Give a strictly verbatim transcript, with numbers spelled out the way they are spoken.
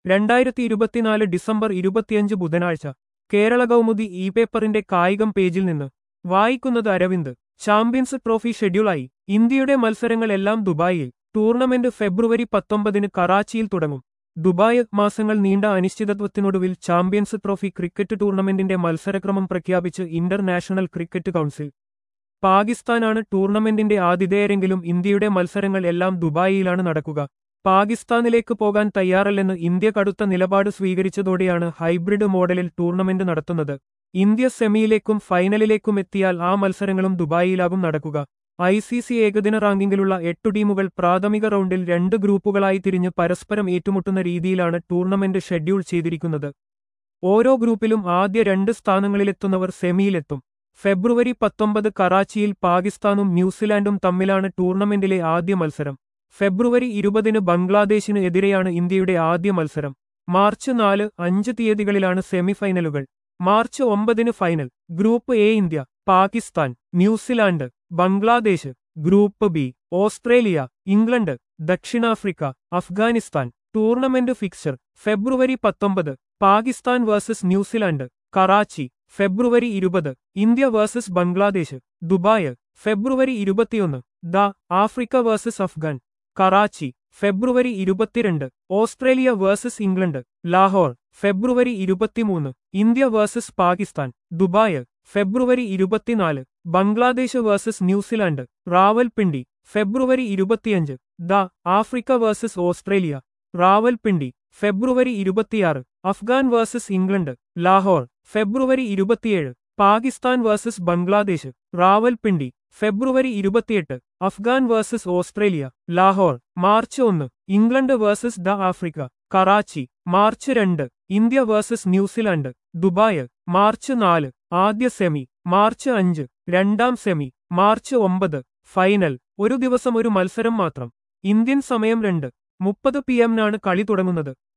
രണ്ടായിരത്തി ഇരുപത്തിനാല് ഡിസംബർ ഇരുപത്തിയഞ്ച് ബുധനാഴ്ച കേരള കൗമുദി ഇ പേപ്പറിന്റെ കായികം പേജിൽ നിന്ന് വായിക്കുന്നത് അരവിന്ദ്. Champions trophy ഷെഡ്യൂളായി. ഇന്ത്യയുടെ മത്സരങ്ങൾ എല്ലാം ദുബായിൽ. ടൂർണമെന്റ് ഫെബ്രുവരി പത്തൊമ്പതിന് കറാച്ചിയിൽ തുടങ്ങും. ദുബായ് മാസങ്ങൾ നീണ്ട അനിശ്ചിതത്വത്തിനൊടുവിൽ ചാമ്പ്യൻസ് ട്രോഫി ക്രിക്കറ്റ് ടൂർണമെന്റിന്റെ മത്സരക്രമം പ്രഖ്യാപിച്ച് ഇന്റർനാഷണൽ ക്രിക്കറ്റ് കൗൺസിൽ. പാകിസ്ഥാനാണ് ടൂർണമെന്റിന്റെ ആതിഥേയരെങ്കിലും ഇന്ത്യയുടെ മത്സരങ്ങൾ എല്ലാം ദുബായിലാണ് നടക്കുക. പാകിസ്ഥാനിലേക്ക് പോകാൻ തയ്യാറല്ലെന്ന് ഇന്ത്യ കടുത്ത നിലപാട് സ്വീകരിച്ചതോടെയാണ് ഹൈബ്രിഡ് മോഡലിൽ ടൂർണമെന്റ് നടത്തുന്നത്. ഇന്ത്യ സെമിയിലേക്കും ഫൈനലിലേക്കും എത്തിയാൽ ആ മത്സരങ്ങളും ദുബായിലാകും നടക്കുക. ഐ സി സി ഏകദിന റാങ്കിങ്ങിലുള്ള എട്ടു ടീമുകൾ പ്രാഥമിക റൗണ്ടിൽ രണ്ട് ഗ്രൂപ്പുകളായി തിരിഞ്ഞ് പരസ്പരം ഏറ്റുമുട്ടുന്ന രീതിയിലാണ് ടൂർണമെന്റ് ഷെഡ്യൂൾ ചെയ്തിരിക്കുന്നത്. ഓരോ ഗ്രൂപ്പിലും ആദ്യ രണ്ട് സ്ഥാനങ്ങളിലെത്തുന്നവർ സെമിയിലെത്തും. ഫെബ്രുവരി പത്തൊമ്പത് കറാച്ചിയിൽ പാകിസ്ഥാനും ന്യൂസിലാൻഡും തമ്മിലാണ് ടൂർണമെന്റിലെ ആദ്യ മത്സരം. ഫെബ്രുവരി ഇരുപതിന് ബംഗ്ലാദേശിന് എതിരെയാണ് ഇന്ത്യയുടെ ആദ്യ മത്സരം. മാർച്ച് നാല് അഞ്ച് തീയതികളിലാണ് സെമിഫൈനലുകൾ. മാർച്ച് ഒമ്പതിന് final. Group A India, Pakistan, New Zealand, Bangladesh. Group B Australia, England, ദക്ഷിണാഫ്രിക്ക, അഫ്ഗാനിസ്ഥാൻ. ടൂർണമെന്റ് ഫിക്സർ ഫെബ്രുവരി പത്തൊമ്പത് Pakistan versus New Zealand, Karachi. February ഇരുപത് India versus Bangladesh, Dubai. February ഇരുപത്തിയൊന്ന് the Africa versus Afghan, Karachi. February ഇരുപത്തിരണ്ട് Australia versus England, Lahore. February ഇരുപത്തിമൂന്ന് India versus Pakistan, Dubai. February ഇരുപത്തിനാല് Bangladesh versus New Zealand, Rawalpindi. February ഇരുപത്തിയഞ്ച് the Africa versus Australia, Rawalpindi. February ഇരുപത്തിയാറ് Afghan versus England, Lahore. February ഇരുപത്തിയേഴ് Pakistan versus Bangladesh, Rawalpindi. February ഇരുപത്തിയെട്ട് Afghan versus Australia, Lahore. March ഒന്ന് England versus the Africa, Karachi. March രണ്ട് India versus New Zealand, Dubai. March നാല് ആദ്യ സെമി. മാർച്ച് അഞ്ച് രണ്ടാം സെമി. മാർച്ച് ഒമ്പത് ഫൈനൽ. ഒരു ദിവസം ഒരു മത്സരം മാത്രം. ഇന്ത്യൻ സമയം രണ്ട് മുപ്പത് പി എമ്മിനാണ് കളി തുടങ്ങുന്നത്.